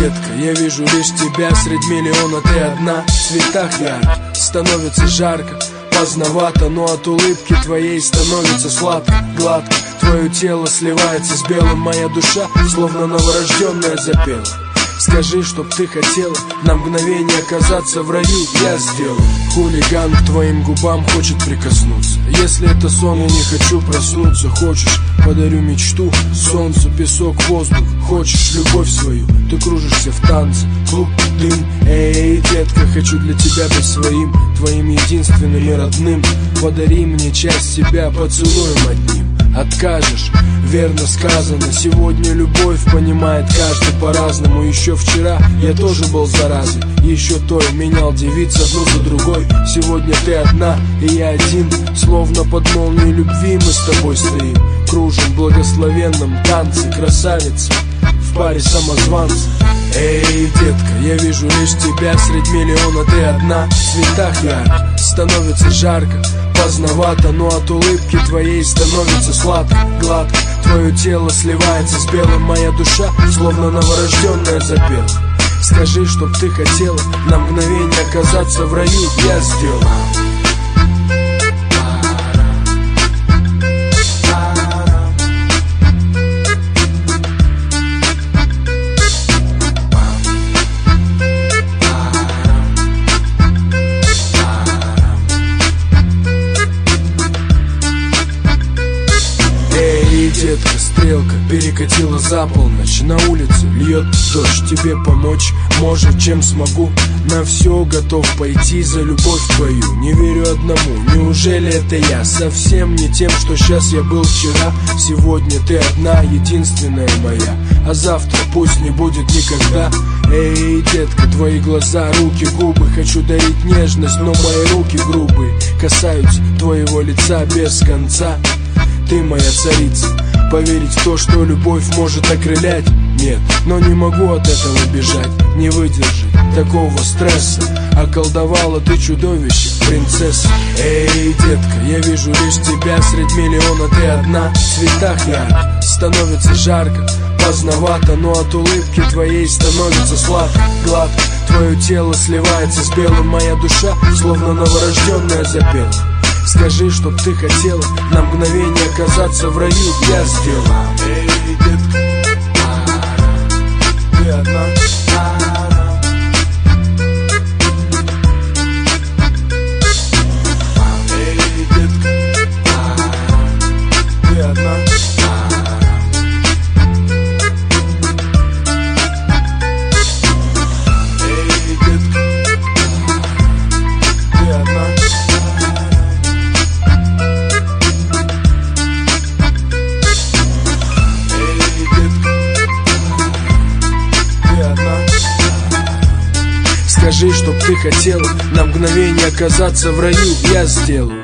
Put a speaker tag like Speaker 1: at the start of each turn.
Speaker 1: детка, я вижу лишь тебя средь миллиона, ты одна. В цветах ярко, становится жарко, поздновато, но от улыбки твоей становится сладко, гладко. Твое тело сливается с белым, моя душа словно новорожденная запела. Скажи, чтоб ты хотела на мгновение оказаться в раю, я сделаю. Хулиган к твоим губам хочет прикоснуться. Если это сон, я не хочу проснуться. Хочешь, подарю мечту, солнцу, песок, воздух. Хочешь, любовь свою, ты кружишься в танце, клуб, дым. Эй, детка, хочу для тебя быть своим, твоим единственным и родным. Подари мне часть себя, поцелуем одним. Откажешь, верно сказано. Сегодня любовь понимает каждый по-разному. Еще вчера я тоже был заразой, еще той менял девиц одну за другой. Сегодня ты одна и я один, словно под молнией любви мы с тобой стоим. Кружим в благословенном танце, красавица в паре самозванца. Эй, детка, я вижу лишь тебя средь миллиона, ты одна. В цветах ярко, становится жарко, поздновато, но от улыбки твоей становится сладко, гладко. Твое тело сливается с белым, моя душа словно новорожденная запела. Скажи, чтоб ты хотела на мгновение оказаться в раю, я сделаю. Детка, стрелка перекатила за полночь. На улице льет дождь, тебе помочь может, чем смогу. На все готов пойти за любовь твою. Не верю одному, неужели это я? Совсем не тем, что сейчас я был вчера. Сегодня ты одна, единственная моя, а завтра пусть не будет никогда. Эй, детка, твои глаза, руки, губы. Хочу дарить нежность, но мои руки грубые касаются твоего лица без конца. Ты моя царица, поверить в то, что любовь может окрылять? Нет, но не могу от этого бежать, не выдержать такого стресса. Околдовала ты чудовище, принцесса. Эй, детка, я вижу лишь тебя средь миллиона, ты одна. В цветах ярко, становится жарко, поздновато, но от улыбки твоей становится сладко, гладко. Твое тело сливается с белым, моя душа словно новорожденная запела. Скажи, чтоб ты хотела на мгновение оказаться в раю, я сделаю. Эй, детка, ты одна. Эй, детка, ты одна. Эй, детка, ты одна. Скажи, чтоб ты хотела на мгновение оказаться в раю, я сделаю.